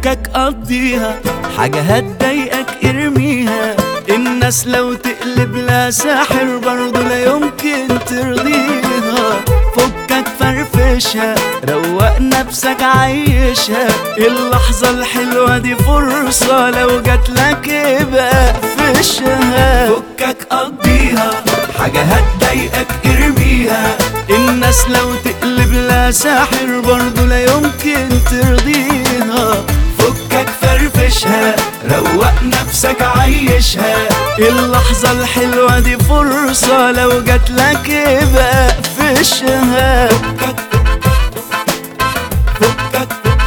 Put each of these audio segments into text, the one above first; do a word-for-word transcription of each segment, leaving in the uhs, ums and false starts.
فكك قضيها، حاجة هتضايقك ارميها. الناس لو تقلب لا ساحر برضو لا يمكن ترضيها. فكك فرفشها، روق نفسك عيشها. اللحظة الحلوة دي فرصة، لو جاتلك ابقى قفشها. فكك قضيها، حاجة هتضايقك ارميها. الناس لو تقلب لا ساحر برضو لا يمكن ترضيها. فكك فرفشها، روق نفسك عيشها. اللحظة الحلوة دي فرصة، لو جاتلك ابقى قفشها. فكك فكك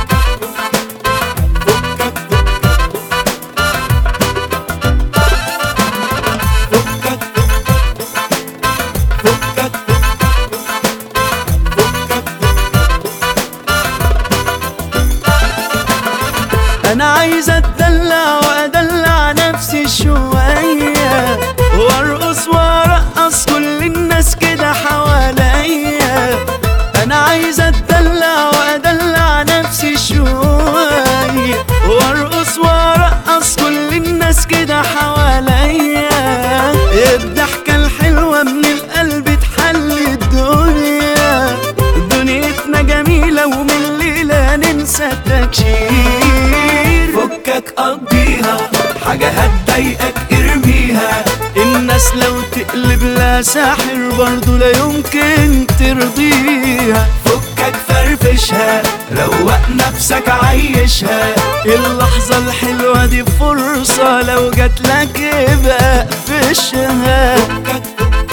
أنا عايز أتدلع وأدلع نفسي شوية، وأرقص وأرقص كل الناس كده حواليا. أنا عايز أتدلع وأدلع نفسي شوية، وأرقص وأرقص كل الناس كده حواليا. الضحكة الحلوة من القلب تحل الدنيا. دنيتنا جميلة ومن ليلة ننسى التكشير. فكك قضيها، حاجة هتضايقك ارميها. الناس لو تقلب لا ساحر برضو لا يمكن ترضيها. فكك فرفشها، روق نفسك عيشها. اللحظة الحلوة دي فرصة، لو جاتلك ابقى قفشها. فكك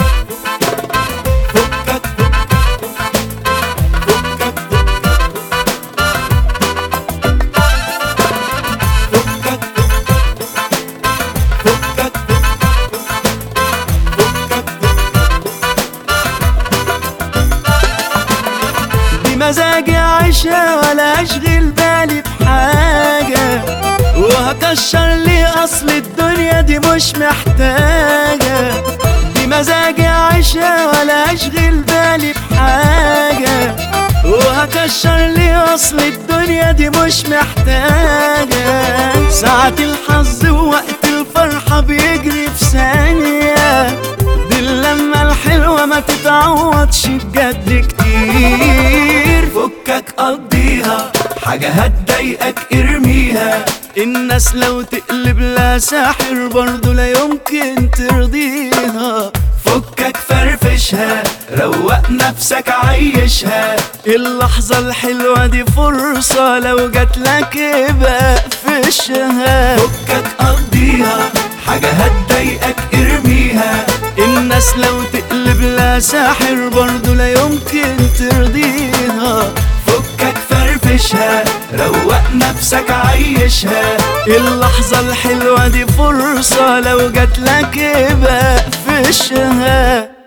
مزاجي عيشها ولا اشغل بالي بحاجة، وهكشر لي اصل الدنيا دي مش محتاجة. دي مزاجي عيشها ولا اشغل بالي بحاجة، وهكشر لي اصل الدنيا دي مش محتاجة. ساعة الحظ ووقت الفرحة بيجري في ثانية. دي اللمة الحلوة ما تتعوضش بجد كتير. فكك قضيها، حاجة هتضايقك ارميها. الناس لو تقلب لا ساحر برضو لا يمكن ترضيها. فكك فرفشها، روق نفسك عيشها. اللحظة الحلوة دي فرصة، لو جاتلك ابقى قفشها. فكك قضيها، حاجة هتضايقك ارميها. الناس لو تقلب لا ساحر برضو لا يمكن ترضيها. فكك فرفشها، روق نفسك عيشها. اللحظة الحلوة دي فرصة، لو جاتلك ابقى قفشها.